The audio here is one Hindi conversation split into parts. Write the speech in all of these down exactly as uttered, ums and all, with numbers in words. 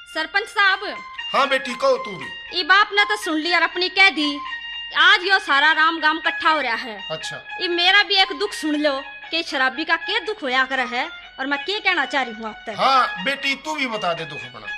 सरपंच साहब। हाँ बेटी कहो तू भी। ये बाप ने तो सुन ली और अपनी कह दी। आज यो सारा राम गांव इकट्ठा हो रहा है। अच्छा। ये मेरा भी एक दुख सुन लो कि शराबी का क्या दुख होया कर है और मैं क्या कहना चाह रही हूँ आप तक। हाँ बेटी तू भी बता दे दुख अपना।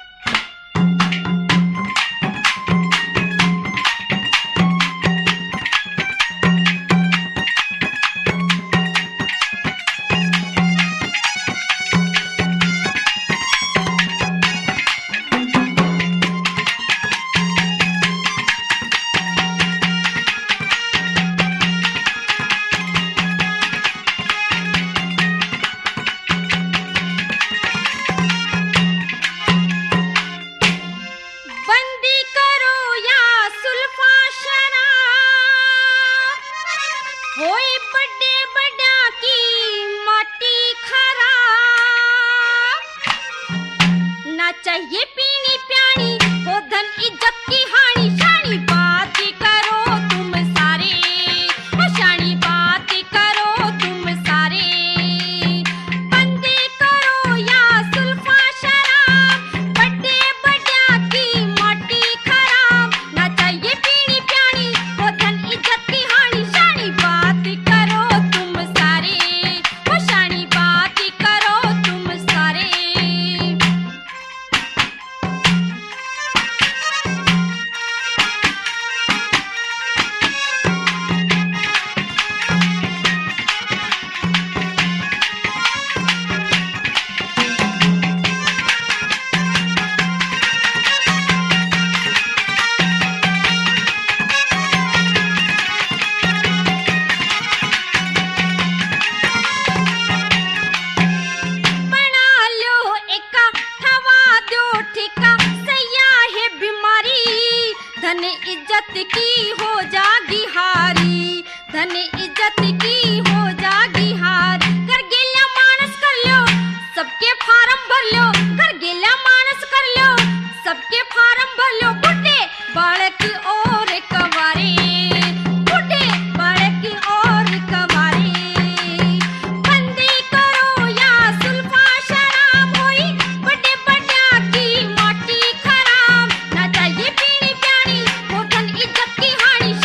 चाहिए पीनी प्यानी हो धन इज्जत की हानि। शानी बात करो तुम सारे, शानी बात करो तुम सारे। बंदे करो या सुल्फा शराब, बड़े बड़ा की माटी खराब। ना चाहिए पीनी प्यानी हो धन इज्जत की हानि। शानी बात करो तुम सारे, शानी बात करो तुम सारे। धन इज्जत की हो जागी हारी, धन इज्जत की हो जागी हार। कर गेला मानस कर लो सबके फार्म भर लो, कर गेला मानस कर लो सबके फार्म भर लो। बुढ़े बालक और कवारे, बुढ़े बालक और कवारे। बंदी करो या सुल्फा शराब, होई बड़े बड़ा की माटी खराब। ना चाहिए पीनी प्यानी हो धन इज्जत की हानि।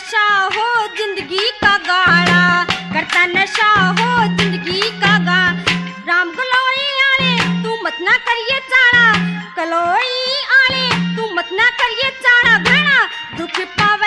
नशा हो जिंदगी का गाड़ा, करता नशा हो जिंदगी का गा। राम गलोई आले तू मत ना करिए चाड़ा, गलोई आले तू मत ना करिए चाड़ा, घना दुख पावे